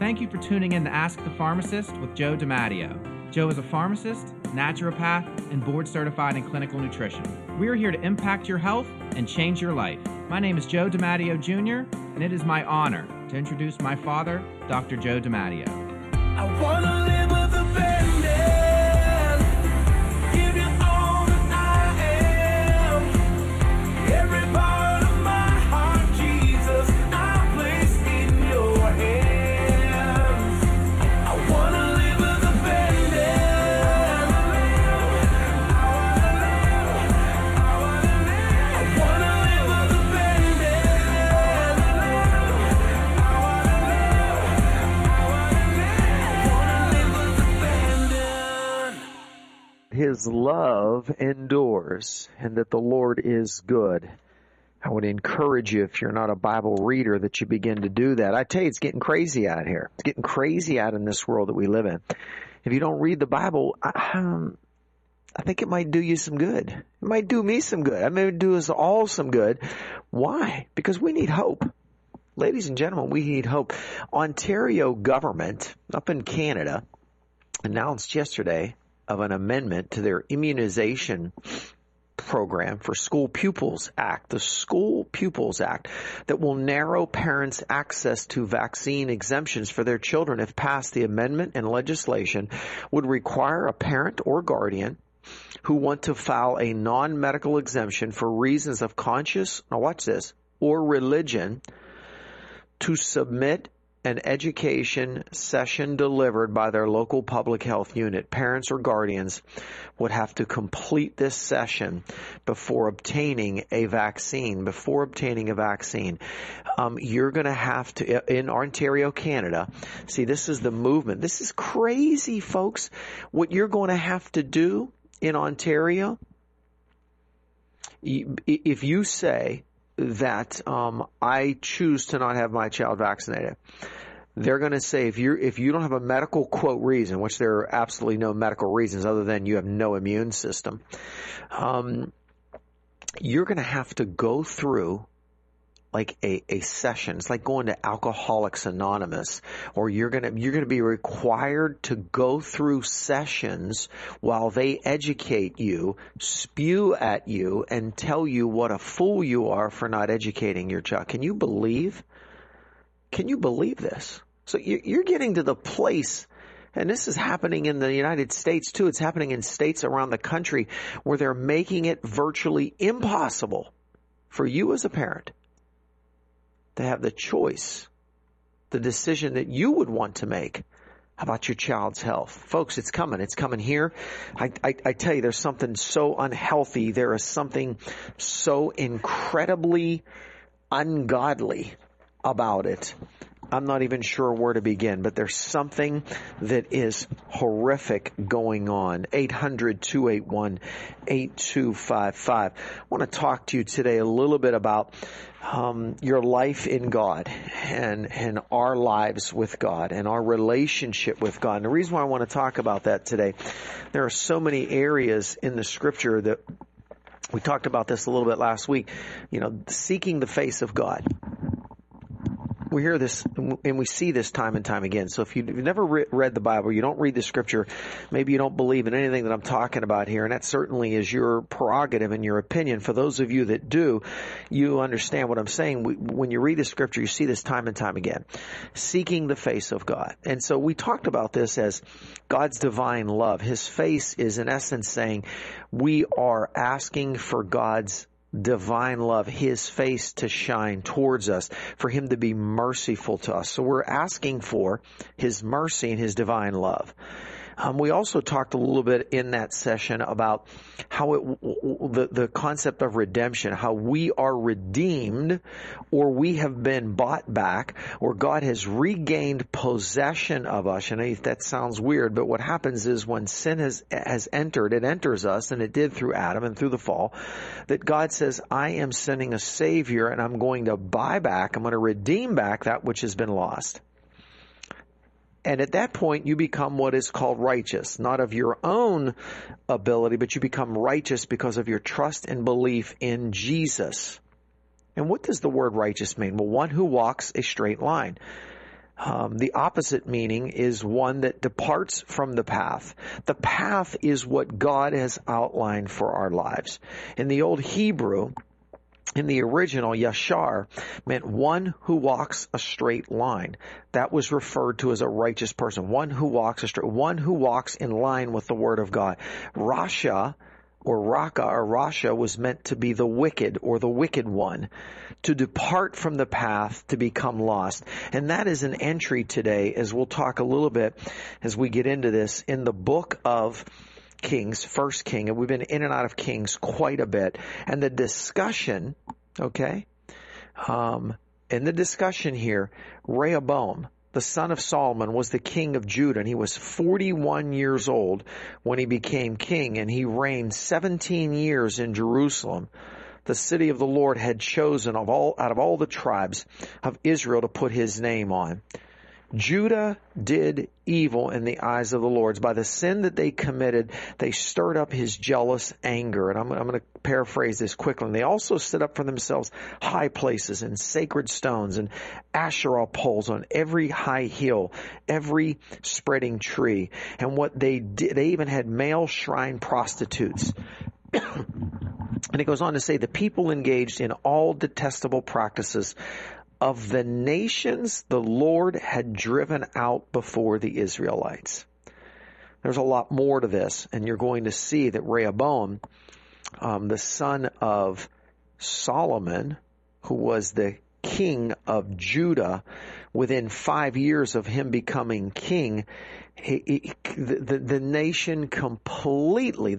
Thank you for tuning in to Ask the Pharmacist with Joe DiMatteo. Joe is a pharmacist, naturopath, and board certified in clinical nutrition. We are here to impact your health and change your life. My name is Joe DiMatteo Jr., and it is my honor to introduce my father, Dr. Joe DiMatteo. I wanna live with abandon, give you all that I am, every part of my heart, Jesus, I place in your hands. I wanna live with abandon, I wanna live with His love endures, and that the Lord is good. I would encourage you, if you're not a Bible reader, that you begin to do that. I tell you, it's getting crazy out here. It's getting crazy out in this world that we live in. If you don't read the Bible, I think it might do you some good. It might do me some good. I mean, it would do us all some good. Why? Because we need hope. Ladies and gentlemen, we need hope. Ontario government up in Canada announced yesterday of an amendment to their immunization program for School Pupils Act, the School Pupils Act, that will narrow parents' access to vaccine exemptions for their children. If passed, the amendment and legislation would require a parent or guardian who want to file a non-medical exemption for reasons of conscience, now watch this, or religion, to submit an education session delivered by their local public health unit. Parents or guardians would have to complete this session before obtaining a vaccine. You're going to have to, in Ontario, Canada, see, this is the movement. This is crazy, folks. What you're going to have to do in Ontario, if you say that I choose to not have my child vaccinated, they're going to say if you don't have a medical quote reason, which there are absolutely no medical reasons other than you have no immune system, you're going to have to go through like a session. It's like going to Alcoholics Anonymous, or you're going to be required to go through sessions while they educate you, spew at you, and tell you what a fool you are for not educating your child. Can you believe this? So you're getting to the place, and this is happening in the United States too. It's happening in states around the country where they're making it virtually impossible for you as a parent to have the choice, the decision that you would want to make about your child's health. Folks, it's coming. It's coming here. I tell you, there's something so unhealthy. There is something so incredibly ungodly about it. I'm not even sure where to begin, but there's something that is horrific going on. 800-281-8255. I want to talk to you today a little bit about your life in God and our lives with God and our relationship with God. And the reason why I want to talk about that today, there are so many areas in the Scripture that we talked about this a little bit last week, seeking the face of God. We hear this and we see this time and time again. So if you've never read the Bible, you don't read the Scripture, maybe you don't believe in anything that I'm talking about here, and that certainly is your prerogative and your opinion. For those of you that do, you understand what I'm saying. When you read the Scripture, you see this time and time again. Seeking the face of God. And so we talked about this as God's divine love. His face is in essence saying we are asking for God's divine love, His face to shine towards us, for Him to be merciful to us. So we're asking for His mercy and His divine love. We also talked a little bit in that session about how the concept of redemption, how we are redeemed, or we have been bought back, or God has regained possession of us. And that sounds weird, but what happens is when sin has entered, it enters us, and it did through Adam and through the fall, that God says, I am sending a Savior, and I'm going to buy back, I'm going to redeem back that which has been lost. And at that point, you become what is called righteous, not of your own ability, but you become righteous because of your trust and belief in Jesus. And what does the word righteous mean? Well, one who walks a straight line. The opposite meaning is one that departs from the path. The path is what God has outlined for our lives. In the old Hebrew, in the original, Yashar meant one who walks a straight line. That was referred to as a righteous person. One who walks in line with the Word of God. Rasha or Raka or Rasha was meant to be the wicked or the wicked one, to depart from the path, to become lost. And that is an entry today, as we'll talk a little bit as we get into this, in the book of Kings, First King, and we've been in and out of Kings quite a bit. And the discussion, in the discussion here, Rehoboam, the son of Solomon, was the king of Judah, and he was 41 years old when he became king, and he reigned 17 years in Jerusalem, the city of the Lord had chosen out of all the tribes of Israel to put his name on. Judah did evil in the eyes of the Lord. By the sin that they committed, they stirred up his jealous anger. And I'm going to paraphrase this quickly. And they also set up for themselves high places and sacred stones and Asherah poles on every high hill, every spreading tree. And what they did, they even had male shrine prostitutes. And it goes on to say, the people engaged in all detestable practices of the nations the Lord had driven out before the Israelites. There's a lot more to this, and you're going to see that Rehoboam, the son of Solomon, who was the king of Judah, within 5 years of him becoming king, the nation completely,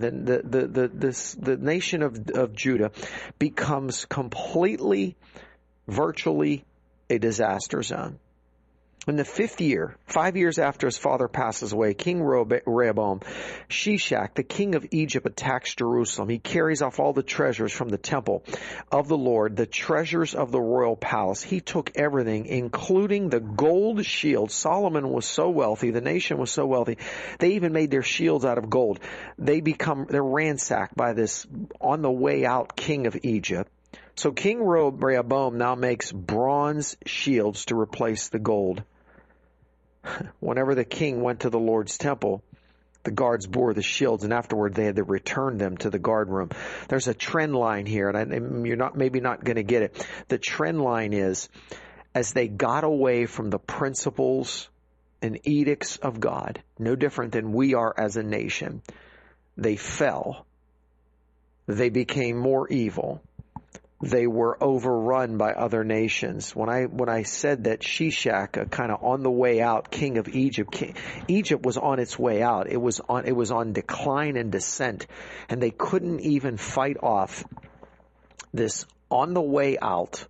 the nation of Judah becomes completely, virtually a disaster zone. In the 5th year, 5 years after his father passes away, King Rehoboam, Shishak, the king of Egypt, attacks Jerusalem. He carries off all the treasures from the temple of the Lord, the treasures of the royal palace. He took everything, including the gold shield. Solomon was so wealthy, the nation was so wealthy, they even made their shields out of gold. They're ransacked by this on the way out king of Egypt. So King Rehoboam now makes bronze shields to replace the gold. Whenever the king went to the Lord's temple, the guards bore the shields, and afterward they had to return them to the guard room. There's a trend line here, and you're maybe not going to get it. The trend line is, as they got away from the principles and edicts of God, no different than we are as a nation, they fell. They became more evil. They were overrun by other nations. When I said that Shishak, a kind of on the way out king of Egypt, Egypt was on its way out. It was on decline and descent, and they couldn't even fight off this on the way out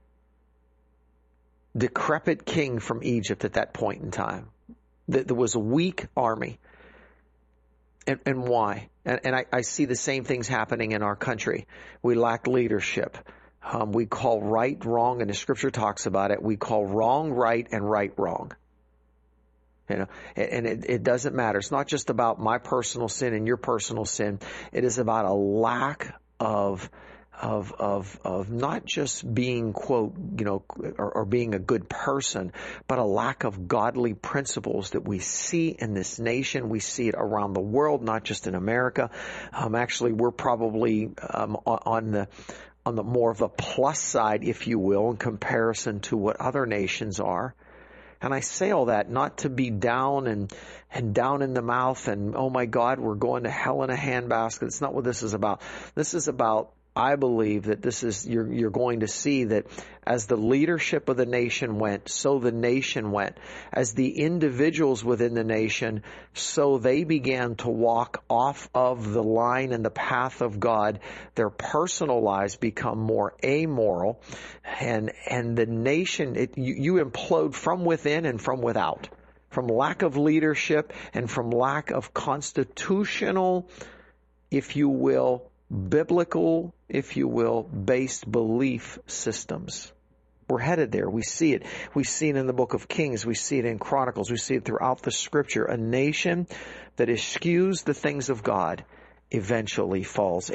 decrepit king from Egypt at that point in time. There was a weak army. And why? And I see the same things happening in our country. We lack leadership. We call right wrong, and the scripture talks about it. We call wrong right and right wrong. And it doesn't matter. It's not just about my personal sin and your personal sin. It is about a lack of not just being, quote, or being a good person, but a lack of godly principles that we see in this nation. We see it around the world, not just in America. Actually, we're probably on the more of the plus side, if you will, in comparison to what other nations are. And I say all that not to be down and down in the mouth and, oh my God, we're going to hell in a handbasket. It's not what this is about. This is about, I believe that you're going to see that as the leadership of the nation went, so the nation went. As the individuals within the nation, so they began to walk off of the line and the path of God. Their personal lives become more amoral, and the nation, you implode from within and from without, from lack of leadership and from lack of constitutional, if you will, biblical, if you will, based belief systems. We're headed there. We see it. We see it in the book of Kings. We see it in Chronicles. We see it throughout the scripture. A nation that eschews the things of God eventually falls.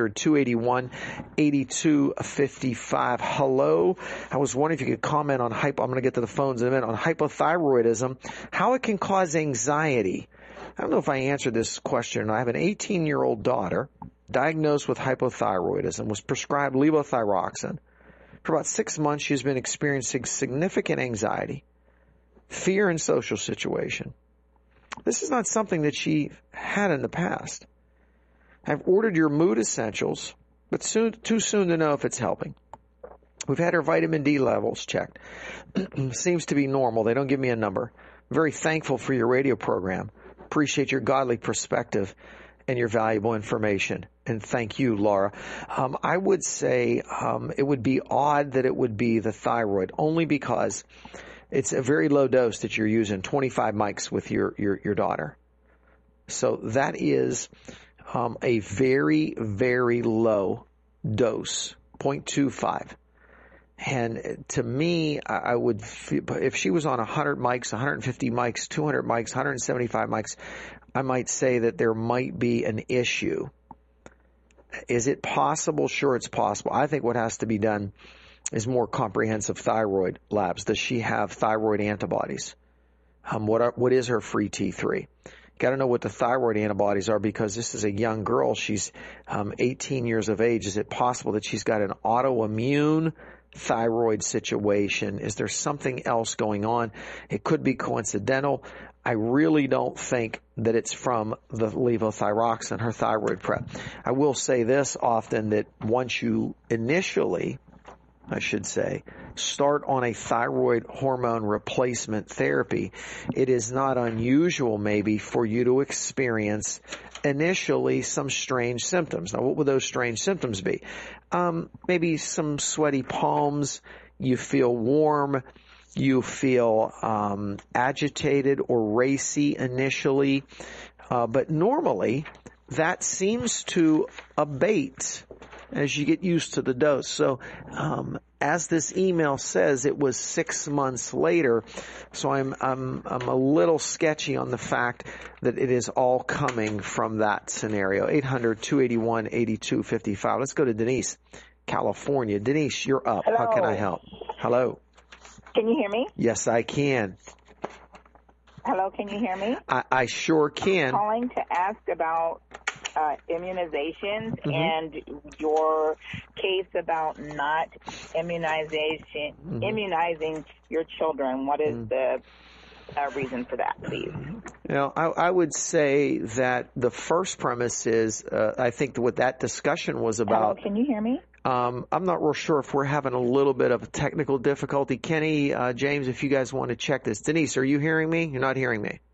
800-281-8255. Hello. I was wondering if you could comment on I'm going to get to the phones in a minute, on hypothyroidism, how it can cause anxiety. I don't know if I answered this question. I have an 18-year-old daughter diagnosed with hypothyroidism, was prescribed levothyroxine. For about 6 months, she's been experiencing significant anxiety, fear in social situation. This is not something that she had in the past. I've ordered your mood essentials, but too soon to know if it's helping. We've had her vitamin D levels checked. Seems to be normal. They don't give me a number. I'm very thankful for your radio program. Appreciate your godly perspective and your valuable information. And thank you, Laura. I would say it would be odd that it would be the thyroid, only because it's a very low dose that you're using, 25 mics with your daughter. So that is a very, very low dose, 0.25. And to me, I would feel, if she was on 100 mics, 150 mics, 200 mics, 175 mics, I might say that there might be an issue. Is it possible? Sure, it's possible. I think what has to be done is more comprehensive thyroid labs. Does she have thyroid antibodies? What is her free T3? Got to know what the thyroid antibodies are, because this is a young girl. She's 18 years of age. Is it possible that she's got an autoimmune thyroid situation? Is there something else going on? It could be coincidental. I really don't think that it's from the levothyroxine, her thyroid prep. I will say this often, that once you initially, I should say, start on a thyroid hormone replacement therapy, it is not unusual maybe for you to experience initially some strange symptoms. Now, what would those strange symptoms be? Maybe some sweaty palms, you feel warm, you feel agitated or racy initially, but normally that seems to abate as you get used to the dose. So as this email says, it was 6 months later, so I'm a little sketchy on the fact that it is all coming from that scenario. 800-281-8255. Let's go to Denise, California. Denise, you're up. Hello. How can I help? Hello. Can you hear me? Yes, I can. Hello, can you hear me? I sure can. I'm calling to ask about immunizations and your case about not immunizing your children. What is the reason for that, please? Now, I would say that the first premise is, I think what that discussion was about. Hello, can you hear me? I'm not real sure if we're having a little bit of a technical difficulty. Kenny, James, if you guys want to check this. Denise, are you hearing me? You're not hearing me.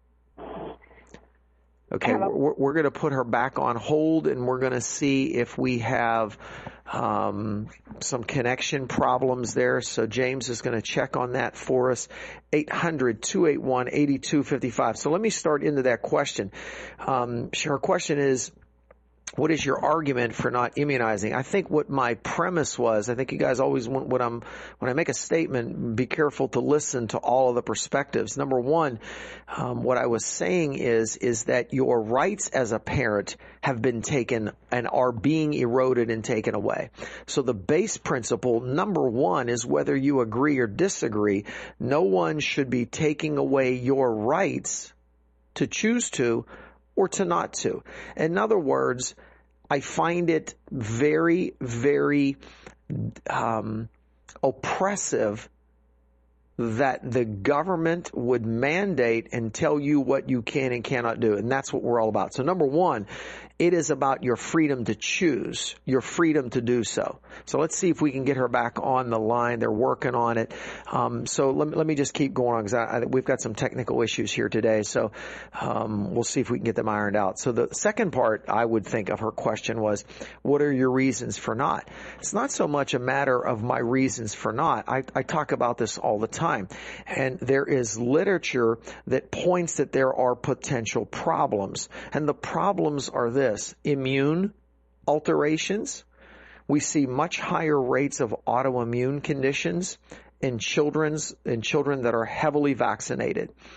Okay, we're going to put her back on hold, and we're going to see if we have some connection problems there. So James is going to check on that for us. 800-281-8255. So let me start into that question. Her question is, what is your argument for not immunizing? I think what my premise was, I think you guys always want, when I make a statement, be careful to listen to all of the perspectives. Number one, what I was saying is that your rights as a parent have been taken and are being eroded and taken away. So the base principle, number one, is whether you agree or disagree, no one should be taking away your rights to choose to or to not to. In other words, I find it very, very oppressive that the government would mandate and tell you what you can and cannot do. And that's what we're all about. So number one, it is about your freedom to choose, your freedom to do so. So let's see if we can get her back on the line. They're working on it. So let me just keep going on, because we've got some technical issues here today. So we'll see if we can get them ironed out. So the second part I would think of her question was, what are your reasons for not? It's not so much a matter of my reasons for not. I talk about this all the time. And there is literature that points that there are potential problems. And the problems are this: immune alterations. We see much higher rates of autoimmune conditions in children that are heavily vaccinated.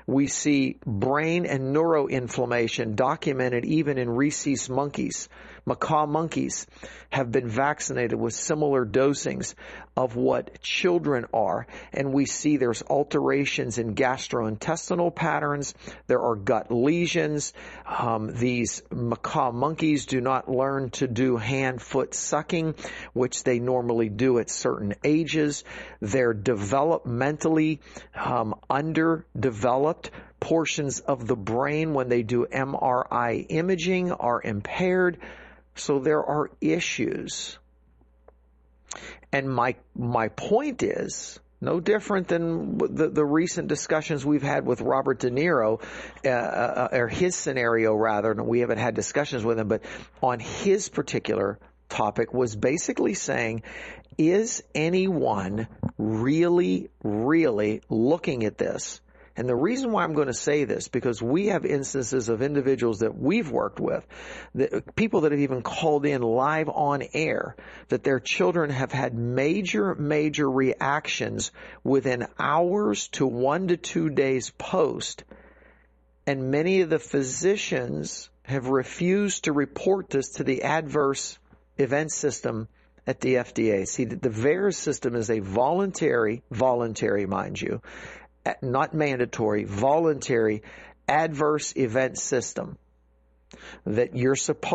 We see brain and neuroinflammation documented even in rhesus monkeys. Macaw monkeys have been vaccinated with similar dosings of what children are. And we see there's alterations in gastrointestinal patterns. There are gut lesions. These macaw monkeys do not learn to do hand-foot sucking, which they normally do at certain ages. They're developmentally underdeveloped. Portions of the brain, when they do MRI imaging, are impaired. So there are issues. And my point is, no different than the recent discussions we've had with Robert De Niro, or his scenario rather, and we haven't had discussions with him, but on his particular topic was basically saying, is anyone really, really looking at this? And the reason why I'm going to say this, because we have instances of individuals that we've worked with, people that have even called in live on air, that their children have had major reactions within hours to 1 to 2 days post. And many of the physicians have refused to report this to the adverse event system at the FDA. See, the VAERS system is a voluntary, mind you, not mandatory, voluntary adverse event system that you're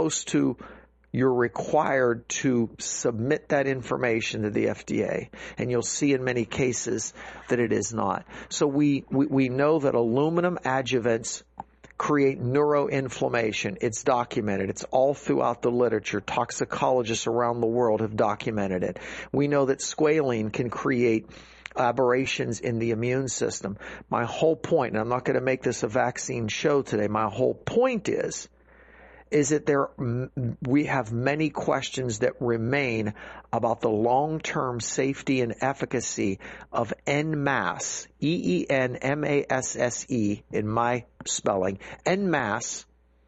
required to submit that information to the FDA. And you'll see in many cases that it is not. So we know that aluminum adjuvants create neuroinflammation. It's documented. It's all throughout the literature. Toxicologists around the world have documented it. We know that squalene can create aberrations in the immune system. My whole point, and I'm not going to make this a vaccine show today, my whole point is that we have many questions that remain about the long-term safety and efficacy of NMASS, EENMASSE in my spelling, NMASS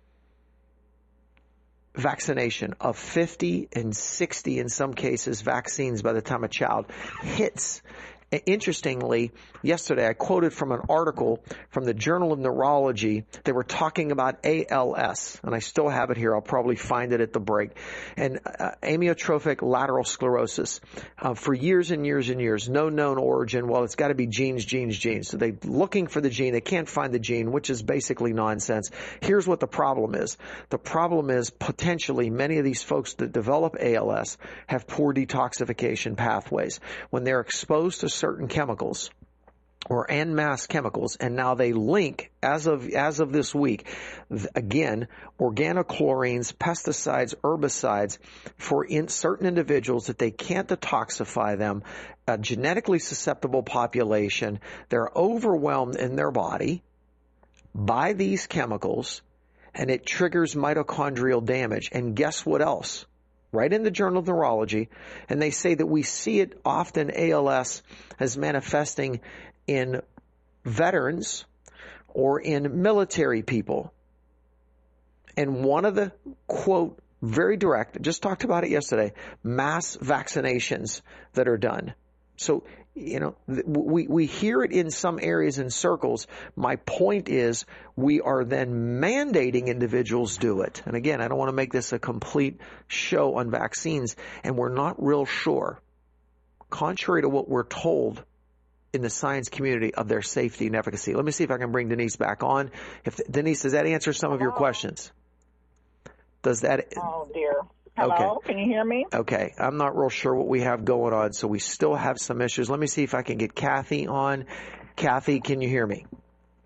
vaccination of 50 and 60 in some cases vaccines by the time a child hits. Interestingly, yesterday I quoted from an article from the Journal of Neurology. They were talking about ALS, and I still have it here. I'll probably find it at the break. And amyotrophic lateral sclerosis. For years and years and years, no known origin. Well, it's got to be genes. So they're looking for the gene. They can't find the gene, which is basically nonsense. Here's what the problem is. The problem is potentially many of these folks that develop ALS have poor detoxification pathways. When they're exposed to certain chemicals or en masse chemicals, and now they link, as of this week, again, organochlorines, pesticides, herbicides for certain individuals that they can't detoxify them, a genetically susceptible population. They're overwhelmed in their body by these chemicals, and it triggers mitochondrial damage. And guess what else? Right in the Journal of Neurology, and they say that we see it often, ALS, as manifesting in veterans or in military people. And one of the, quote, very direct, just talked about it yesterday, mass vaccinations that are done. So, we hear it in some areas in circles. My point is we are then mandating individuals do it. And again, I don't want to make this a complete show on vaccines, and we're not real sure, contrary to what we're told in the science community, of their safety and efficacy. Let me see if I can bring Denise back on. Denise, does that answer some of your questions? Does that? Oh, dear. Hello, okay. Can you hear me? Okay, I'm not real sure what we have going on, so we still have some issues. Let me see if I can get Kathy on. Kathy, can you hear me?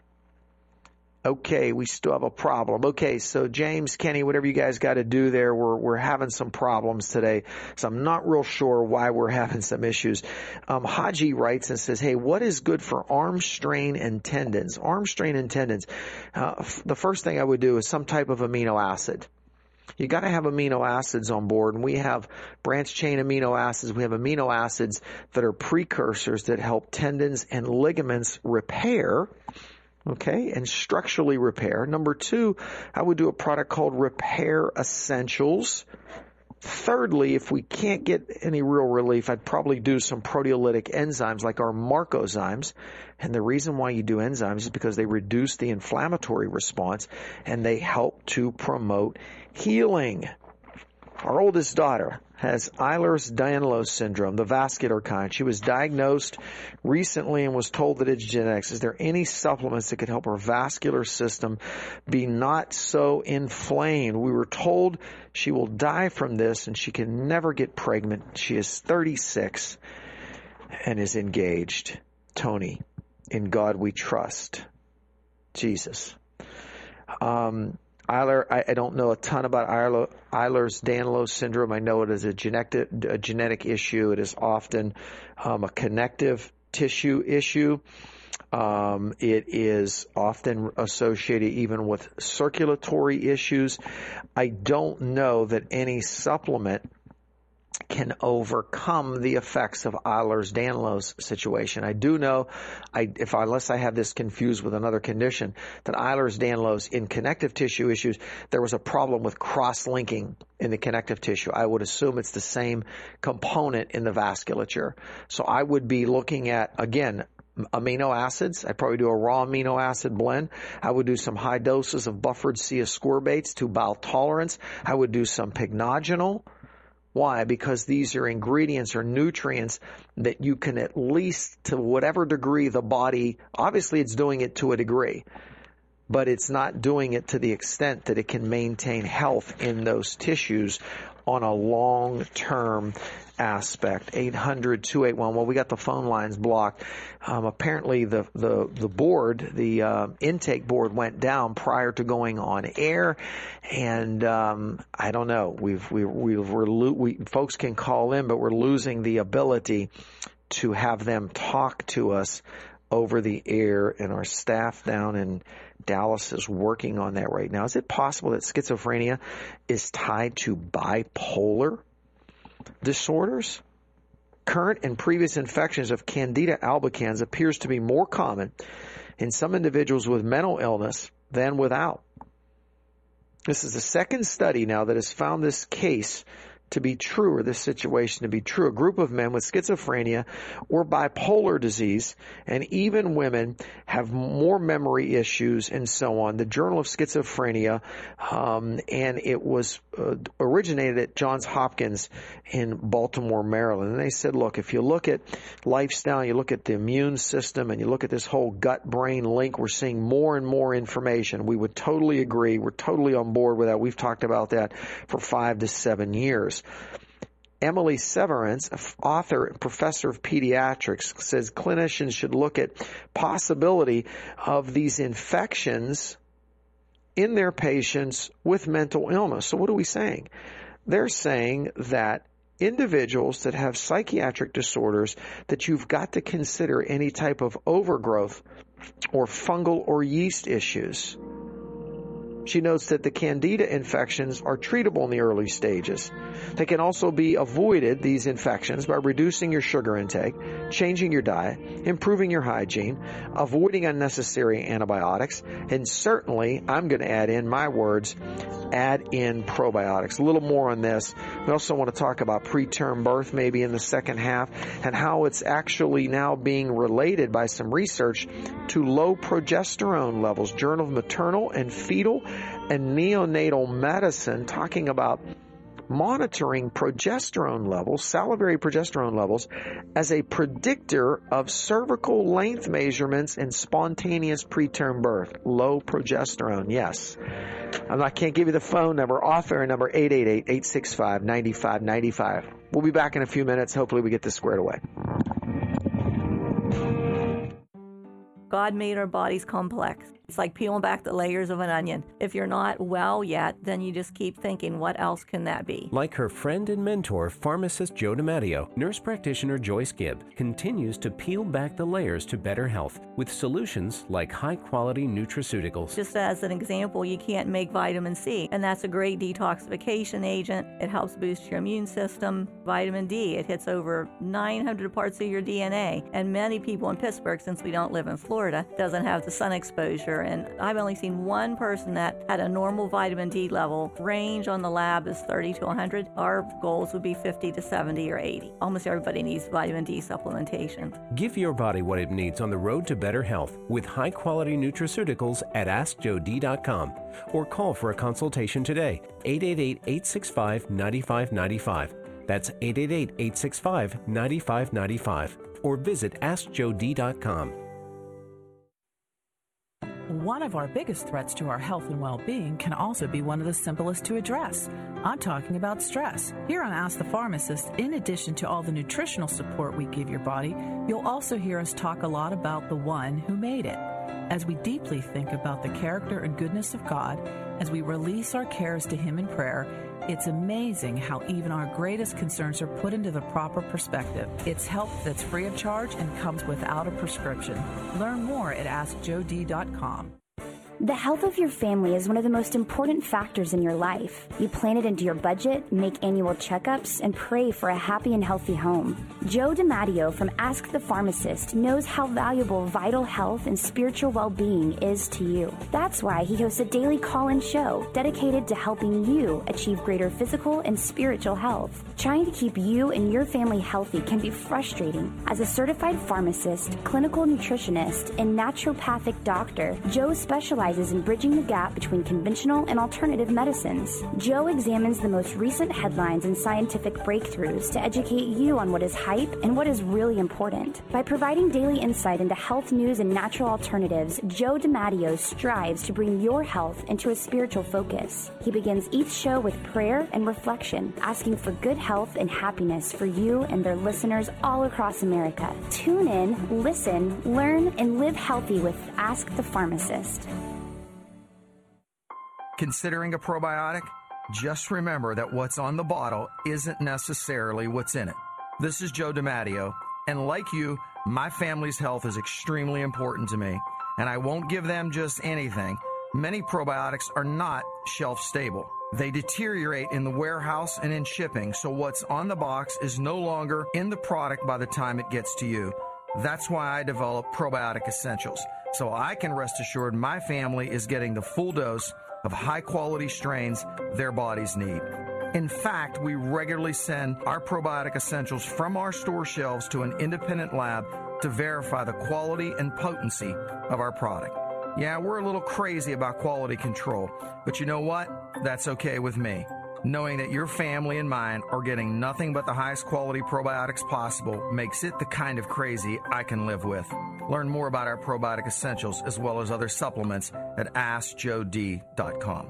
Okay, we still have a problem. Okay, so James, Kenny, whatever you guys got to do there, we're having some problems today, so I'm not real sure why we're having some issues. Haji writes and says, hey, what is good for arm strain and tendons? Arm strain and tendons. The first thing I would do is some type of amino acid. You got to have amino acids on board, and we have branched chain amino acids. We have amino acids that are precursors that help tendons and ligaments repair, okay, and structurally repair. Number two, I would do a product called Repair Essentials. Thirdly, if we can't get any real relief, I'd probably do some proteolytic enzymes like our Marcozymes. And the reason why you do enzymes is because they reduce the inflammatory response and they help to promote healing. Our oldest daughter has Ehlers-Danlos syndrome, the vascular kind. She was diagnosed recently and was told that it's genetics. Is there any supplements that could help her vascular system be not so inflamed? We were told she will die from this and she can never get pregnant. She is 36 and is engaged. Tony, in God we trust. Jesus. I don't know a ton about Ehlers-Danlos syndrome. I know it is a genetic issue. It is often a connective tissue issue. It is often associated even with circulatory issues. I don't know that any supplement can overcome the effects of Ehlers-Danlos situation. I do know, unless I have this confused with another condition, that Ehlers-Danlos in connective tissue issues, there was a problem with cross-linking in the connective tissue. I would assume it's the same component in the vasculature. So I would be looking at, again, amino acids. I'd probably do a raw amino acid blend. I would do some high doses of buffered C ascorbates to bowel tolerance. I would do some pycnogenol. Why? Because these are ingredients or nutrients that you can at least, to whatever degree the body, obviously it's doing it to a degree, but it's not doing it to the extent that it can maintain health in those tissues on a long-term aspect. 800-281. Well, we got the phone lines blocked. Apparently the board, the intake board went down prior to going on air. And I don't know. Folks can call in, but we're losing the ability to have them talk to us over the air, and our staff down in Dallas is working on that right now. Is it possible that schizophrenia is tied to bipolar disorders? Current and previous infections of Candida albicans appears to be more common in some individuals with mental illness than without. This is the second study now that has found this case to be true, or this situation to be true. A group of men with schizophrenia or bipolar disease, and even women, have more memory issues and so on. The Journal of Schizophrenia, and it was originated at Johns Hopkins in Baltimore, Maryland. And they said, look, if you look at lifestyle, you look at the immune system, and you look at this whole gut-brain link, we're seeing more and more information. We would totally agree. We're totally on board with that. We've talked about that for 5 to 7 years. Emily Severance, author and professor of pediatrics, says clinicians should look at possibility of these infections in their patients with mental illness. So what are we saying? They're saying that individuals that have psychiatric disorders, that you've got to consider any type of overgrowth or fungal or yeast issues. She notes that the Candida infections are treatable in the early stages. They can also be avoided, these infections, by reducing your sugar intake, changing your diet, improving your hygiene, avoiding unnecessary antibiotics, and certainly, I'm going to add in my words, add in probiotics. A little more on this. We also want to talk about preterm birth maybe in the second half, and how it's actually now being related by some research to low progesterone levels. Journal of Maternal and Fetal and Neonatal Medicine talking about monitoring progesterone levels, salivary progesterone levels, as a predictor of cervical length measurements and spontaneous preterm birth. Low progesterone, yes. I can't give you the phone number. Author number 888-865-9595. We'll be back in a few minutes. Hopefully we get this squared away. God made our bodies complex. It's like peeling back the layers of an onion. If you're not well yet, then you just keep thinking, what else can that be? Like her friend and mentor, pharmacist Joe DiMatteo, nurse practitioner Joyce Gibb continues to peel back the layers to better health with solutions like high-quality nutraceuticals. Just as an example, you can't make vitamin C, and that's a great detoxification agent. It helps boost your immune system. Vitamin D, it hits over 900 parts of your DNA, and many people in Pittsburgh, since we don't live in Florida, doesn't have the sun exposure doctor, and I've only seen one person that had a normal vitamin D level. Range on the lab is 30 to 100. Our goals would be 50 to 70 or 80. Almost everybody needs vitamin D supplementation. Give your body what it needs on the road to better health with high-quality nutraceuticals at AskJoD.com or call for a consultation today, 888-865-9595. That's 888-865-9595 or visit AskJoD.com. One of our biggest threats to our health and well-being can also be one of the simplest to address. I'm talking about stress. Here on Ask the Pharmacist, in addition to all the nutritional support we give your body, you'll also hear us talk a lot about the one who made it. As we deeply think about the character and goodness of God, as we release our cares to Him in prayer, it's amazing how even our greatest concerns are put into the proper perspective. It's help that's free of charge and comes without a prescription. Learn more at AskJoD.com. The health of your family is one of the most important factors in your life. You plan it into your budget, make annual checkups, and pray for a happy and healthy home. Joe DiMatteo from Ask the Pharmacist knows how valuable vital health and spiritual well-being is to you. That's why he hosts a daily call-in show dedicated to helping you achieve greater physical and spiritual health. Trying to keep you and your family healthy can be frustrating. As a certified pharmacist, clinical nutritionist, and naturopathic doctor, Joe specializes in bridging the gap between conventional and alternative medicines. Joe examines the most recent headlines and scientific breakthroughs to educate you on what is hype and what is really important. By providing daily insight into health news and natural alternatives, Joe DiMatteo strives to bring your health into a spiritual focus. He begins each show with prayer and reflection, asking for good health and happiness for you and their listeners all across America. Tune in, listen, learn, and live healthy with Ask the Pharmacist. Considering a probiotic? Just remember that what's on the bottle isn't necessarily what's in it. This is Joe DiMatteo, and like you, my family's health is extremely important to me, and I won't give them just anything. Many probiotics are not shelf stable. They deteriorate in the warehouse and in shipping, so what's on the box is no longer in the product by the time it gets to you. That's why I developed Probiotic Essentials, so I can rest assured my family is getting the full dose of high-quality strains their bodies need. In fact, we regularly send our Probiotic Essentials from our store shelves to an independent lab to verify the quality and potency of our product. Yeah, we're a little crazy about quality control, but you know what? That's okay with me. Knowing that your family and mine are getting nothing but the highest quality probiotics possible makes it the kind of crazy I can live with. Learn more about our Probiotic Essentials as well as other supplements at AskJoD.com.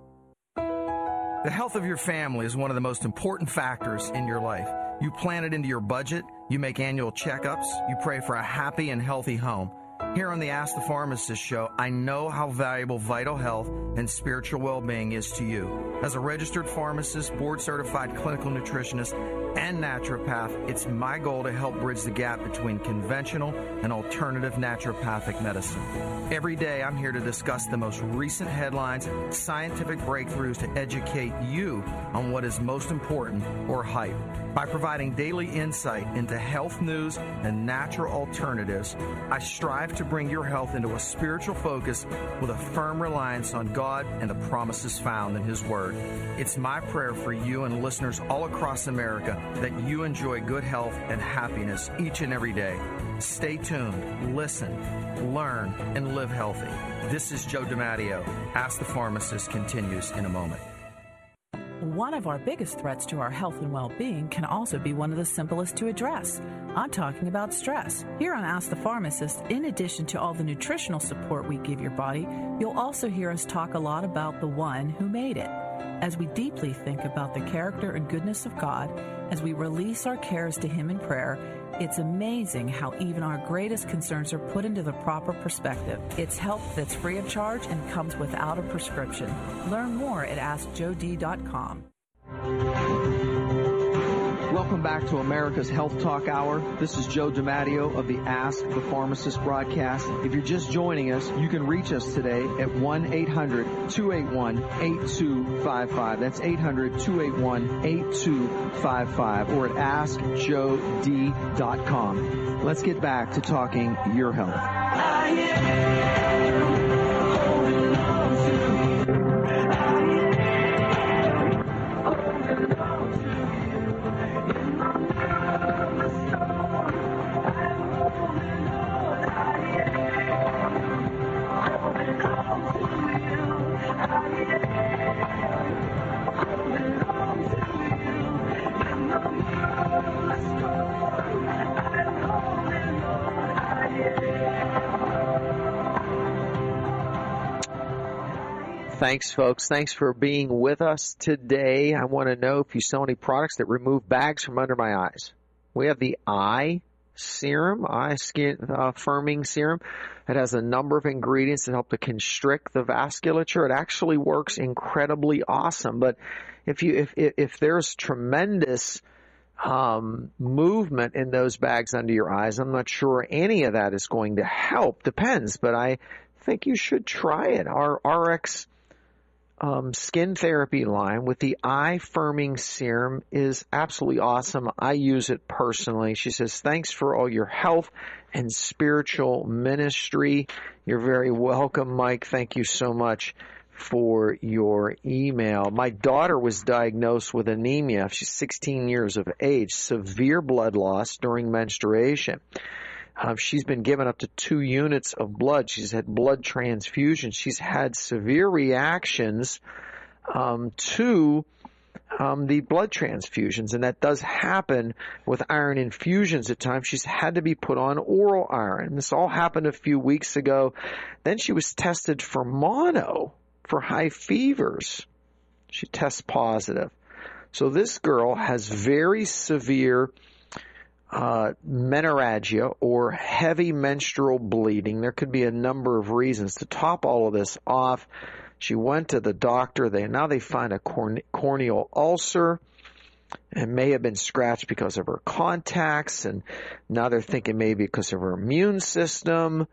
The health of your family is one of the most important factors in your life. You plan it into your budget, you make annual checkups, you pray for a happy and healthy home. Here on the Ask the Pharmacist show, I know how valuable vital health and spiritual well-being is to you. As a registered pharmacist, board-certified clinical nutritionist, and naturopath, it's my goal to help bridge the gap between conventional and alternative naturopathic medicine. Every day, I'm here to discuss the most recent headlines, scientific breakthroughs to educate you on what is most important or hype. By providing daily insight into health news and natural alternatives, I strive to bring your health into a spiritual focus with a firm reliance on God and the promises found in His Word. It's my prayer for you and listeners all across America that you enjoy good health and happiness each and every day. Stay tuned, listen, learn, and live healthy. This is Joe DiMatteo. Ask the Pharmacist continues in a moment. One of our biggest threats to our health and well-being can also be one of the simplest to address. I'm talking about stress. Here on Ask the Pharmacist, in addition to all the nutritional support we give your body, you'll also hear us talk a lot about the one who made it. As we deeply think about the character and goodness of God, as we release our cares to Him in prayer, it's amazing how even our greatest concerns are put into the proper perspective. It's help that's free of charge and comes without a prescription. Learn more at AskJoD.com. Welcome back to America's Health Talk Hour. This is Joe DiMatteo of the Ask the Pharmacist broadcast. If you're just joining us, you can reach us today at 1-800-281-8255. That's 800-281-8255 or at AskJoD.com. Let's get back to talking your health. I am Thanks, folks. Thanks for being with us today. I want to know if you sell any products that remove bags from under my eyes. We have the eye serum, eye skin firming serum. It has a number of ingredients that help to constrict the vasculature. It actually works incredibly awesome. But if there's tremendous movement in those bags under your eyes, I'm not sure any of that is going to help. Depends, but I think you should try it. Our RX skin therapy line with the eye firming serum is absolutely awesome. I use it personally. She says, thanks for all your health and spiritual ministry. You're very welcome, Mike. Thank you so much for your email. My daughter was diagnosed with anemia. She's 16 years of age, severe blood loss during menstruation. She's been given up to 2 units of blood. She's had blood transfusions. She's had severe reactions to the blood transfusions, and that does happen with iron infusions at times. She's had to be put on oral iron. This all happened a few weeks ago. Then she was tested for mono, for high fevers. She tests positive. So this girl has very severe menorrhagia or heavy menstrual bleeding. There could be a number of reasons. To top all of this off, she went to the doctor. Now they find a corneal ulcer. It may have been scratched because of her contacts, and now they're thinking maybe because of her immune system.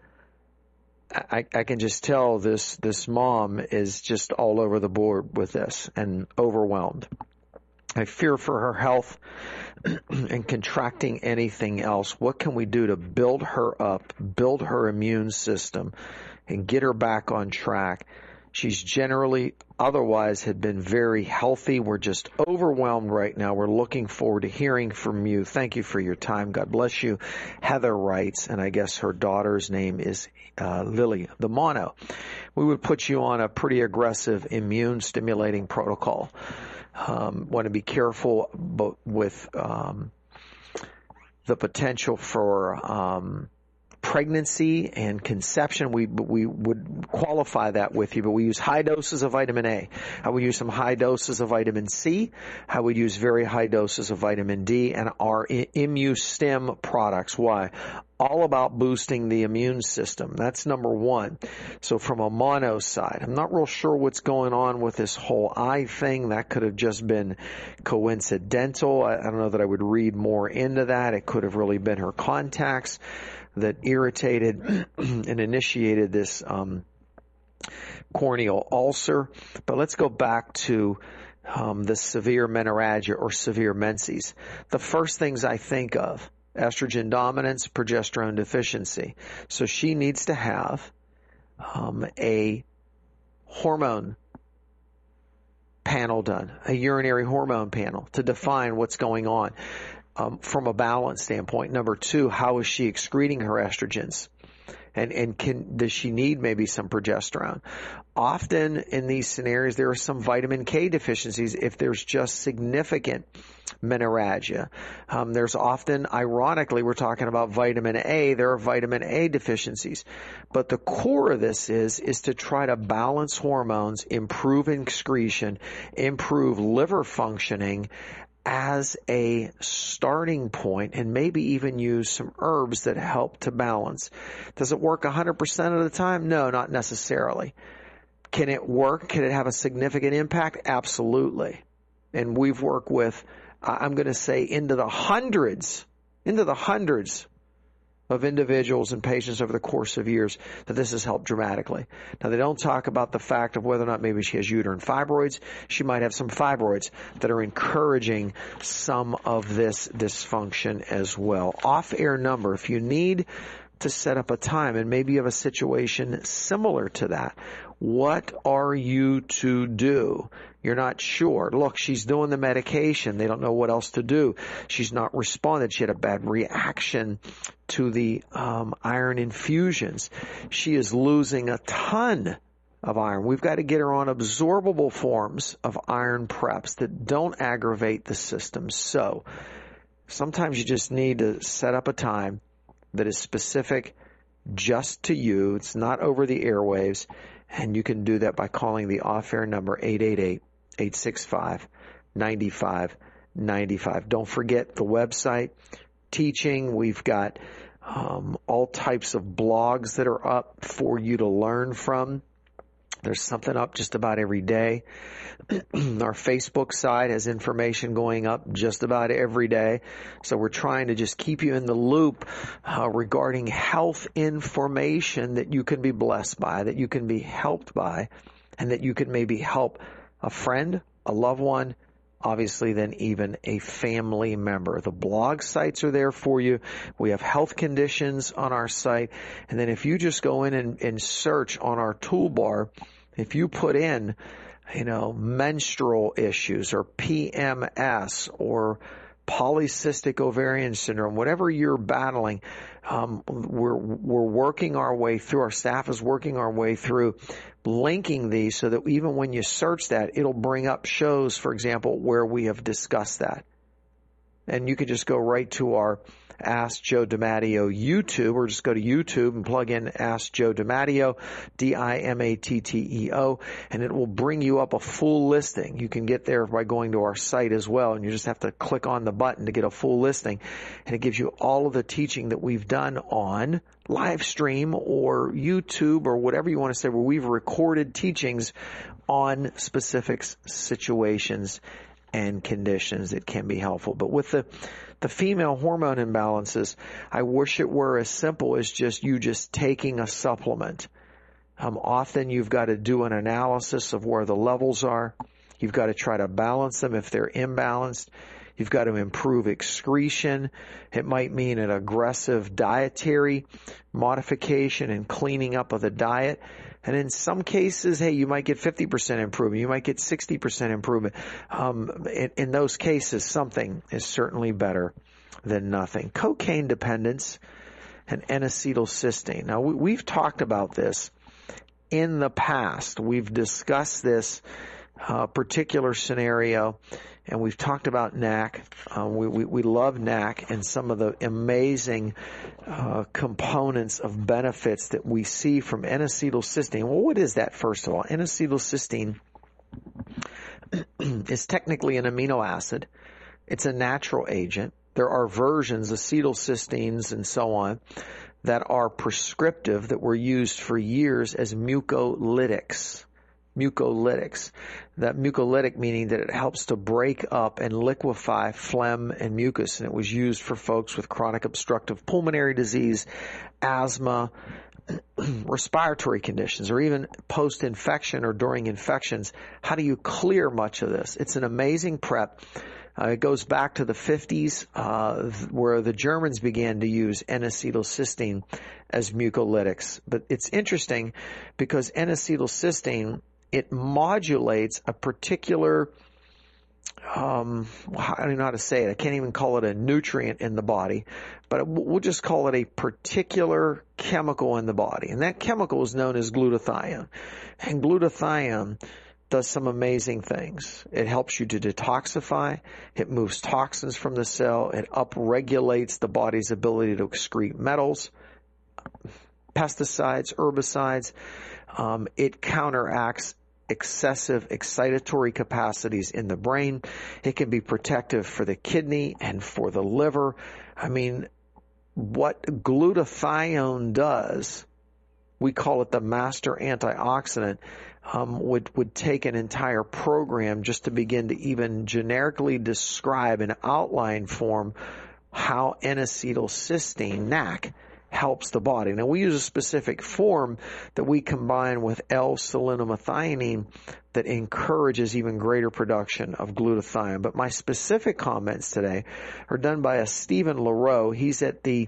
I can just tell this mom is just all over the board with this and overwhelmed. I fear for her health and contracting anything else. What can we do to build her up, build her immune system, and get her back on track? She's generally otherwise had been very healthy. We're just overwhelmed right now. We're looking forward to hearing from you. Thank you for your time. God bless you. Heather writes, and I guess her daughter's name is Lily, the mono. We would put you on a pretty aggressive immune stimulating protocol. Want to be careful with the potential for pregnancy and conception. We would qualify that with you, but we use high doses of vitamin A. I would use some high doses of vitamin C. I would use very high doses of vitamin D and our ImmuStim products. Why? All about boosting the immune system. That's number one. So from a mono side, I'm not real sure what's going on with this whole eye thing. That could have just been coincidental. I don't know that I would read more into that. It could have really been her contacts that irritated and initiated this corneal ulcer. But let's go back to the severe menorrhagia or severe menses. The first things I think of: estrogen dominance, progesterone deficiency. So she needs to have a hormone panel done, a urinary hormone panel to define what's going on from a balance standpoint. Number two, how is she excreting her estrogens? And does she need maybe some progesterone? Often in these scenarios, there are some vitamin K deficiencies if there's just significant menorrhagia. There's often, ironically, we're talking about vitamin A. There are vitamin A deficiencies. But the core of this is to try to balance hormones, improve excretion, improve liver functioning as a starting point, and maybe even use some herbs that help to balance. Does it work 100% of the time? No, not necessarily. Can it work? Can it have a significant impact? Absolutely. And we've worked with, I'm going to say, into the hundreds of individuals and patients over the course of years that this has helped dramatically. Now, they don't talk about the fact of whether or not maybe she has uterine fibroids. She might have some fibroids that are encouraging some of this dysfunction as well. Off-air number, if you need to set up a time, and maybe you have a situation similar to that. What are you to do? You're not sure. Look, she's doing the medication. They don't know what else to do. She's not responded. She had a bad reaction to the iron infusions. She is losing a ton of iron. We've got to get her on absorbable forms of iron preps that don't aggravate the system. So sometimes you just need to set up a time that is specific just to you. It's not over the airwaves. And you can do that by calling the off-air number 888-865-9595. Don't forget the website, teaching. We've got all types of blogs that are up for you to learn from. There's something up just about every day. Our Facebook side has information going up just about every day. So we're trying to just keep you in the loop regarding health information that you can be blessed by, that you can be helped by, and that you can maybe help a friend, a loved one, obviously then even a family member. The blog sites are there for you. We have health conditions on our site. And then if you just go in and search on our toolbar, if you put in, menstrual issues or PMS or polycystic ovarian syndrome, whatever you're battling, we're working our way through, our staff is working our way through linking these so that even when you search that, it'll bring up shows, for example, where we have discussed that. And you can just go right to our Ask Joe DiMatteo YouTube, or just go to YouTube and plug in Ask Joe DiMatteo, DiMatteo, and it will bring you up a full listing. You can get there by going to our site as well, and you just have to click on the button to get a full listing, and it gives you all of the teaching that we've done on live stream or YouTube or whatever you want to say, where we've recorded teachings on specific situations and conditions that can be helpful. But with the female hormone imbalances, I wish it were as simple as just taking a supplement. Often you've got to do an analysis of where the levels are. You've got to try to balance them if they're imbalanced. You've got to improve excretion. It might mean an aggressive dietary modification and cleaning up of the diet. And in some cases, hey, you might get 50% improvement. You might get 60% improvement. In those cases, something is certainly better than nothing. Cocaine dependence and N-acetylcysteine. Now, we've talked about this in the past. We've discussed this particular scenario, and we've talked about NAC. We love NAC and some of the amazing components of benefits that we see from N-acetylcysteine. Well, what is that, first of all? N-acetylcysteine is technically an amino acid. It's a natural agent. There are versions, acetylcysteines and so on, that are prescriptive, that were used for years as mucolytics. That mucolytic meaning that it helps to break up and liquefy phlegm and mucus. And it was used for folks with chronic obstructive pulmonary disease, asthma, respiratory conditions, or even post-infection or during infections. How do you clear much of this? It's an amazing prep. It goes back to the 50s where the Germans began to use N-acetylcysteine as mucolytics. But it's interesting because N-acetylcysteine, it modulates a particular, I don't know how to say it. I can't even call it a nutrient in the body, but we'll just call it a particular chemical in the body. And that chemical is known as glutathione. And glutathione does some amazing things. It helps you to detoxify. It moves toxins from the cell. It upregulates the body's ability to excrete metals, pesticides, herbicides. It counteracts excessive excitatory capacities in the brain. It can be protective for the kidney and for the liver. I mean, what glutathione does, we call it the master antioxidant, would take an entire program just to begin to even generically describe in outline form how N-acetylcysteine, NAC, helps the body. Now, we use a specific form that we combine with L-selenomethionine that encourages even greater production of glutathione. But my specific comments today are done by a Stephen LaRoe. He's at the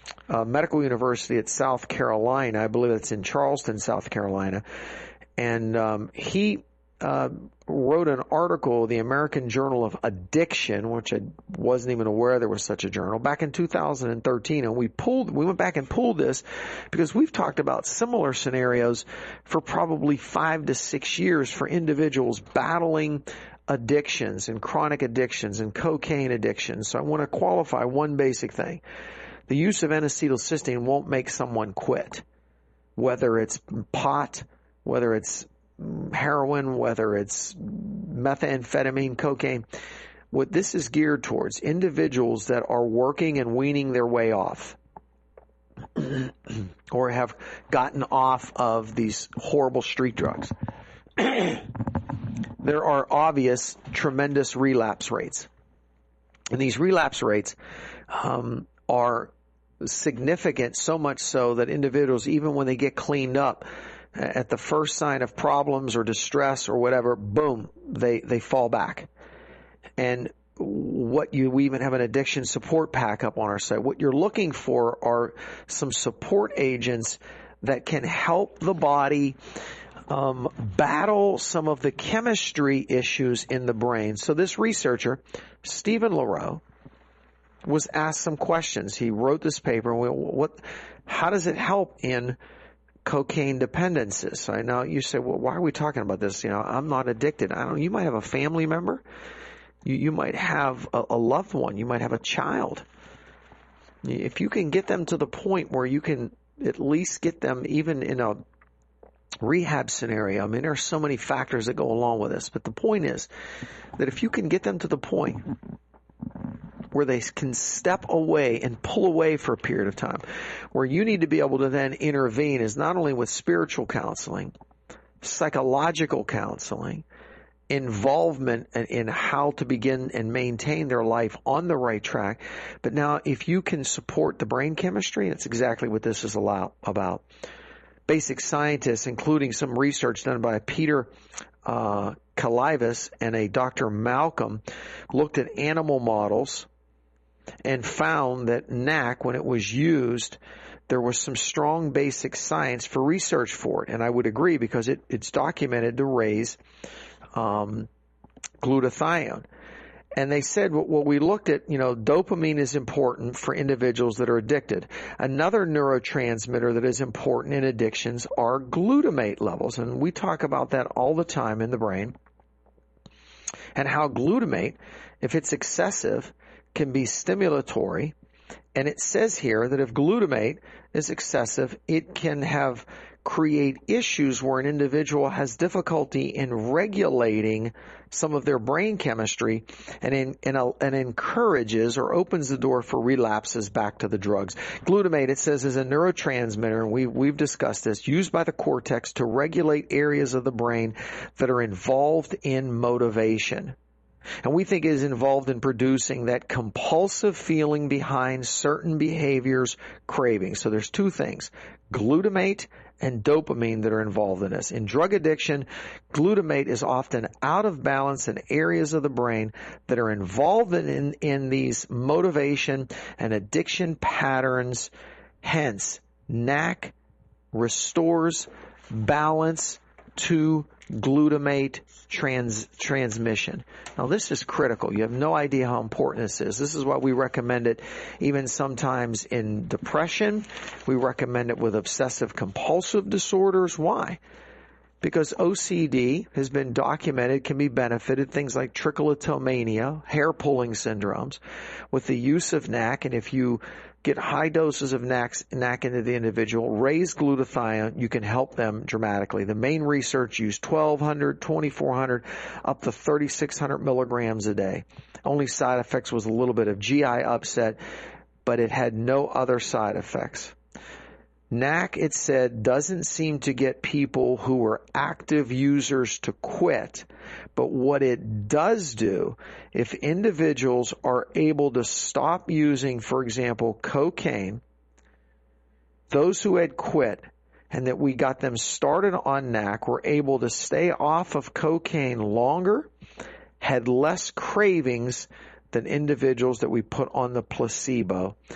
Medical University at South Carolina. I believe it's in Charleston, South Carolina. And he wrote an article, the American Journal of Addiction, which I wasn't even aware there was such a journal, back in 2013. And we went back and pulled this because we've talked about similar scenarios for probably 5 to 6 years for individuals battling addictions and chronic addictions and cocaine addictions. So I want to qualify one basic thing. The use of N-acetylcysteine won't make someone quit, whether it's pot, whether it's heroin, whether it's methamphetamine, cocaine. What this is geared towards, individuals that are working and weaning their way off or have gotten off of these horrible street drugs. There are obvious, tremendous relapse rates. And these relapse rates are significant, so much so that individuals, even when they get cleaned up, at the first sign of problems or distress or whatever, boom, they fall back. And we even have an addiction support pack up on our site. What you're looking for are some support agents that can help the body battle some of the chemistry issues in the brain. So this researcher, Stephen LaRoe, was asked some questions. He wrote this paper. How does it help in cocaine dependencies? So now you say, well, why are we talking about this? I'm not addicted. You might have a family member. You might have a loved one. You might have a child. If you can get them to the point where you can at least get them even in a rehab scenario. I mean, there are so many factors that go along with this. But the point is that if you can get them to the point where they can step away and pull away for a period of time, where you need to be able to then intervene is not only with spiritual counseling, psychological counseling, involvement in how to begin and maintain their life on the right track. But now if you can support the brain chemistry, that's exactly what this is about. Basic scientists, including some research done by Peter Kalivas and a Dr. Malcolm, looked at animal models and found that NAC, when it was used, there was some strong basic science for research for it. And I would agree because it's documented to raise glutathione. And they said, well, we looked at, dopamine is important for individuals that are addicted. Another neurotransmitter that is important in addictions are glutamate levels. And we talk about that all the time in the brain. And how glutamate, if it's excessive, can be stimulatory. And it says here that if glutamate is excessive, it can create issues where an individual has difficulty in regulating some of their brain chemistry and encourages or opens the door for relapses back to the drugs. Glutamate, it says, is a neurotransmitter, and we've discussed this, used by the cortex to regulate areas of the brain that are involved in motivation. And we think it is involved in producing that compulsive feeling behind certain behaviors, cravings. So there's two things, glutamate and dopamine, that are involved in this. In drug addiction, glutamate is often out of balance in areas of the brain that are involved in these motivation and addiction patterns. Hence, NAC restores balance to glutamate transmission. Now, this is critical. You have no idea how important this is. This is why we recommend it even sometimes in depression. We recommend it with obsessive compulsive disorders. Why? Because OCD has been documented, can be benefited, things like trichotillomania, hair pulling syndromes, with the use of NAC. And if you get high doses of NAC into the individual, raise glutathione, you can help them dramatically. The main research used 1,200, 2,400, up to 3,600 milligrams a day. Only side effects was a little bit of GI upset, but it had no other side effects. NAC, it said, doesn't seem to get people who are active users to quit. But what it does do, if individuals are able to stop using, for example, cocaine, those who had quit and that we got them started on NAC were able to stay off of cocaine longer, had less cravings than individuals that we put on the placebo.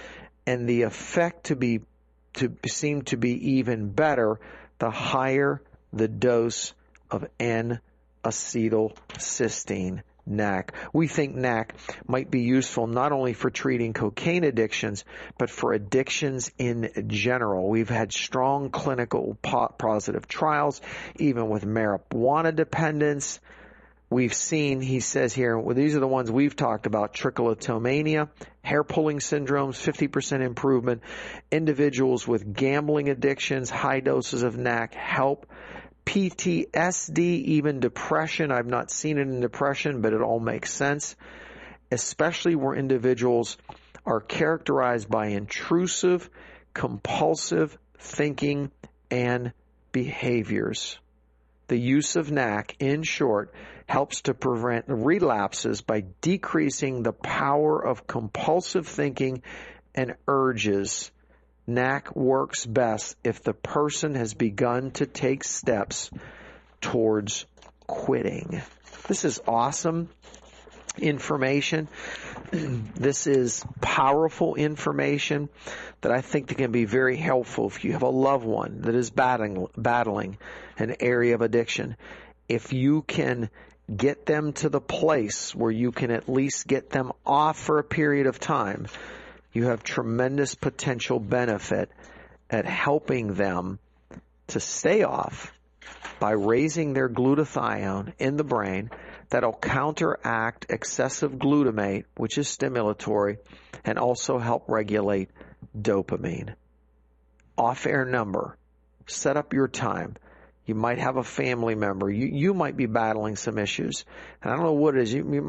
and the effect to seem to be even better the higher the dose of N-acetylcysteine, NAC. We think NAC might be useful not only for treating cocaine addictions, but for addictions in general. We've had strong clinical positive trials, even with marijuana dependence. We've seen, he says here, well, these are the ones we've talked about: trichotillomania, hair pulling syndromes, 50% improvement. Individuals with gambling addictions, high doses of NAC help. PTSD, even depression. I've not seen it in depression, but it all makes sense, especially where individuals are characterized by intrusive, compulsive thinking and behaviors. The use of NAC, in short, helps to prevent relapses by decreasing the power of compulsive thinking and urges. NAC works best if the person has begun to take steps towards quitting. This is awesome information. This is powerful information that I think that can be very helpful if you have a loved one that is battling an area of addiction. If you can get them to the place where you can at least get them off for a period of time, you have tremendous potential benefit at helping them to stay off by raising their glutathione in the brain. That'll counteract excessive glutamate, which is stimulatory, and also help regulate dopamine. Off-air number. Set up your time. You might have a family member. You might be battling some issues. And I don't know what it is. You've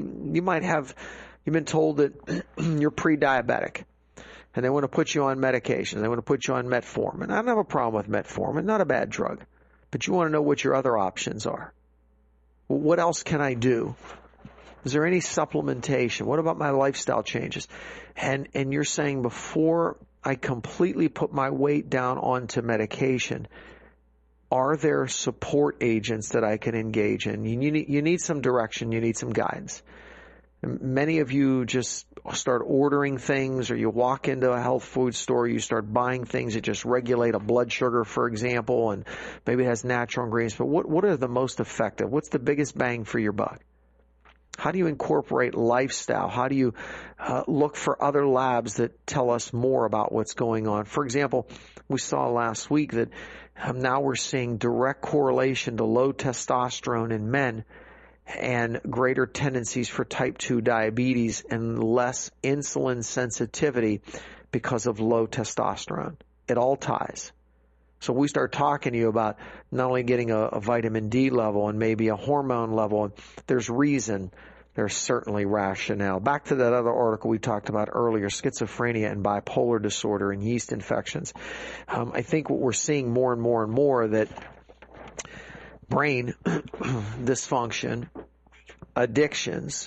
been told that you're pre-diabetic, and they want to put you on medication. They want to put you on metformin. I don't have a problem with metformin. Not a bad drug. But you want to know what your other options are. Well, what else can I do? Is there any supplementation? What about my lifestyle changes? And you're saying, before I completely put my weight down onto medication, are there support agents that I can engage in? You need some direction. You need some guidance. Many of you just start ordering things, or you walk into a health food store, you start buying things that just regulate a blood sugar, for example, and maybe it has natural ingredients. But what are the most effective? What's the biggest bang for your buck? How do you incorporate lifestyle? How do you look for other labs that tell us more about what's going on? For example, we saw last week that now we're seeing direct correlation to low testosterone in men and greater tendencies for type 2 diabetes and less insulin sensitivity because of low testosterone. It all ties. So we start talking to you about not only getting a vitamin D level and maybe a hormone level. There's reason. There's certainly rationale. Back to that other article we talked about earlier, schizophrenia and bipolar disorder and yeast infections. I think what we're seeing more and more and more that brain dysfunction, addictions,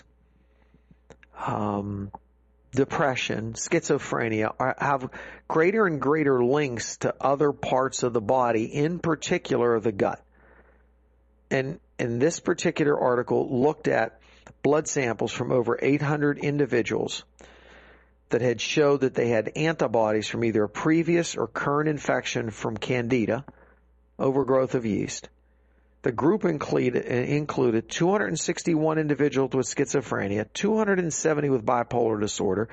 depression, schizophrenia have greater and greater links to other parts of the body, in particular the gut. And this particular article looked at blood samples from over 800 individuals that had showed that they had antibodies from either a previous or current infection from Candida, overgrowth of yeast. The group included 261 individuals with schizophrenia, 270 with bipolar disorder,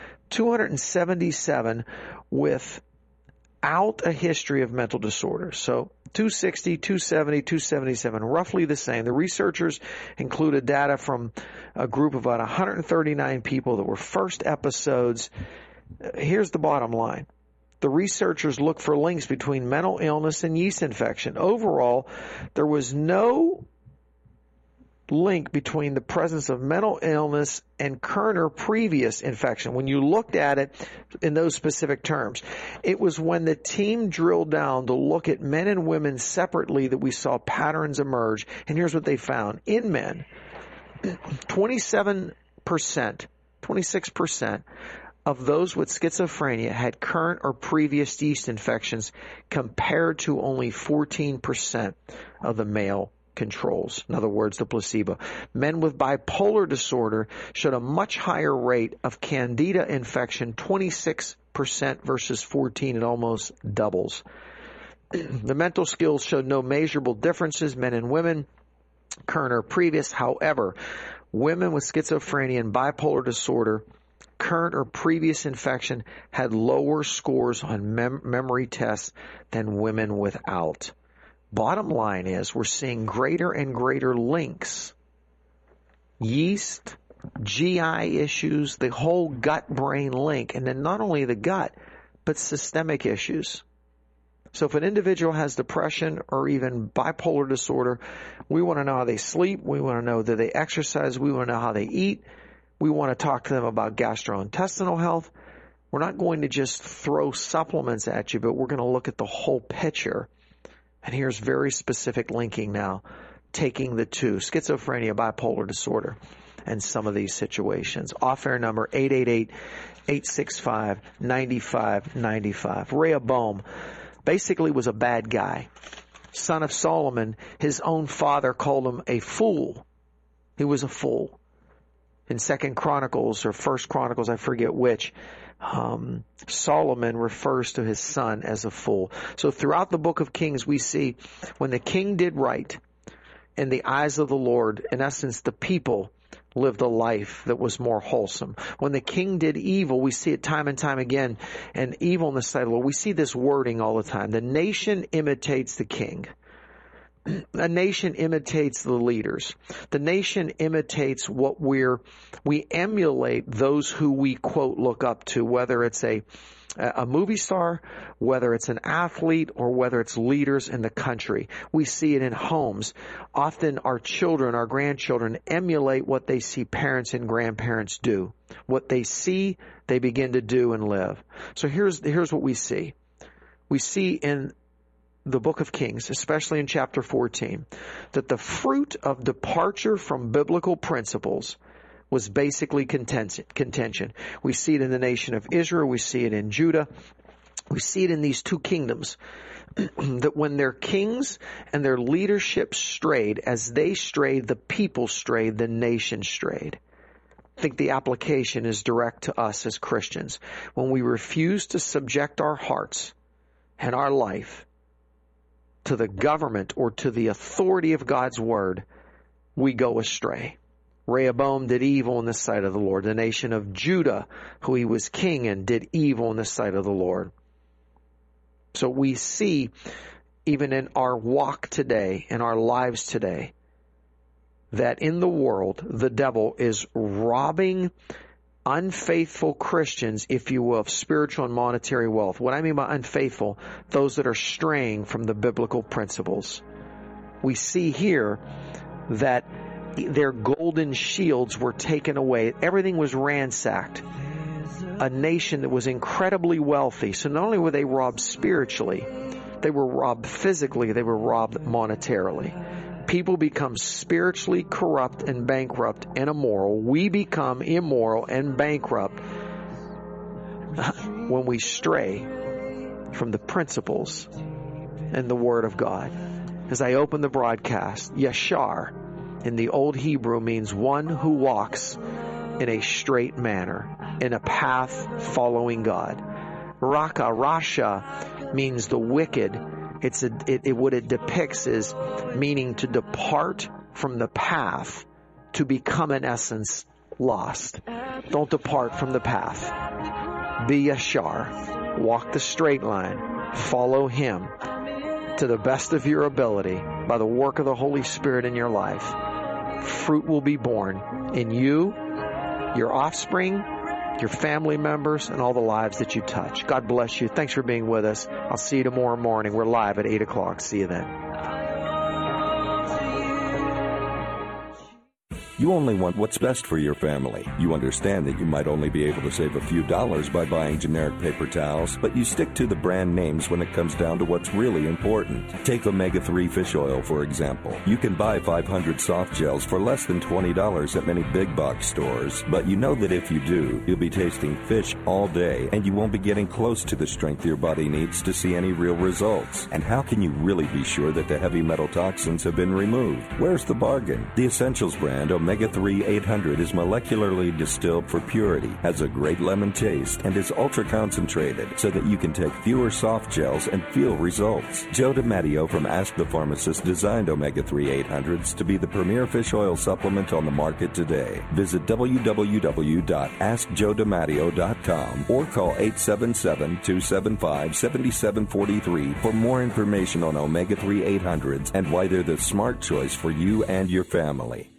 277 without a history of mental disorders. So 260, 270, 277, roughly the same. The researchers included data from a group of about 139 people that were first episodes. Here's the bottom line. The researchers looked for links between mental illness and yeast infection. Overall, there was no link between the presence of mental illness and current or previous infection. When you looked at it in those specific terms, it was when the team drilled down to look at men and women separately that we saw patterns emerge. And here's what they found. In men, 26% of those with schizophrenia had current or previous yeast infections, compared to only 14% of the male controls. In other words, the placebo. Men with bipolar disorder showed a much higher rate of Candida infection, 26%, 8% versus 14, it almost doubles. The mental skills showed no measurable differences, men and women, current or previous. However, women with schizophrenia and bipolar disorder, current or previous infection, had lower scores on memory tests than women without. Bottom line is we're seeing greater and greater links. Yeast, GI issues, the whole gut-brain link, and then not only the gut, but systemic issues. So if an individual has depression or even bipolar disorder, we want to know how they sleep. We want to know that they exercise. We want to know how they eat. We want to talk to them about gastrointestinal health. We're not going to just throw supplements at you, but we're going to look at the whole picture. And here's very specific linking now, taking the two, schizophrenia, bipolar disorder, and some of these situations. Off-air number 888-865-9595. Rehoboam basically was a bad guy. Son of Solomon, his own father called him a fool. He was a fool. In 2 Chronicles or 1 Chronicles, I forget which, Solomon refers to his son as a fool. So throughout the book of Kings, we see when the king did right in the eyes of the Lord, in essence, the people lived a life that was more wholesome. When the king did evil, we see it time and time again, and evil in the sight of the Lord. We see this wording all the time. The nation imitates the king. A nation imitates the leaders. The nation imitates what we emulate those who we, quote, look up to, whether it's a movie star, whether it's an athlete, or whether it's leaders in the country. We see it in homes. Often our children, our grandchildren emulate what they see parents and grandparents do. What they see, they begin to do and live. So here's what we see. We see in the book of Kings, especially in chapter 14, that the fruit of departure from biblical principles was basically contention. We see it in the nation of Israel. We see it in Judah. We see it in these two kingdoms, that when their kings and their leadership strayed, as they strayed, the people strayed, the nation strayed. I think the application is direct to us as Christians. When we refuse to subject our hearts and our life to the government or to the authority of God's word, we go astray. Rehoboam did evil in the sight of the Lord. The nation of Judah, who he was king in, did evil in the sight of the Lord. So we see, even in our walk today, in our lives today, that in the world, the devil is robbing unfaithful Christians, if you will, of spiritual and monetary wealth. What I mean by unfaithful, those that are straying from the biblical principles. We see here that their golden shields were taken away. Everything was ransacked. A nation that was incredibly wealthy. So not only were they robbed spiritually, they were robbed physically, they were robbed monetarily. People become spiritually corrupt and bankrupt and immoral. We become immoral and bankrupt when we stray from the principles and the Word of God. As I open the broadcast, Yashar in the Old Hebrew means one who walks in a straight manner, in a path following God. Rasha means the wicked. What it depicts is meaning to depart from the path, to become in essence lost. Don't depart from the path. Be Yashar. Walk the straight line. Follow Him to the best of your ability by the work of the Holy Spirit in your life. Fruit will be born in you, your offspring, your family members, and all the lives that you touch. God bless you. Thanks for being with us. I'll see you tomorrow morning. We're live at 8 o'clock. See you then. You only want what's best for your family. You understand that you might only be able to save a few dollars by buying generic paper towels, but you stick to the brand names when it comes down to what's really important. Take omega-3 fish oil, for example. You can buy 500 soft gels for less than $20 at many big box stores, but you know that if you do, you'll be tasting fish all day, and you won't be getting close to the strength your body needs to see any real results. And how can you really be sure that the heavy metal toxins have been removed? Where's the bargain? The Essentials brand Omega-3 800 is molecularly distilled for purity, has a great lemon taste, and is ultra-concentrated so that you can take fewer soft gels and feel results. Joe DiMatteo from Ask the Pharmacist designed Omega-3 800s to be the premier fish oil supplement on the market today. Visit www.askjoedimatteo.com or call 877-275-7743 for more information on Omega-3 800s and why they're the smart choice for you and your family.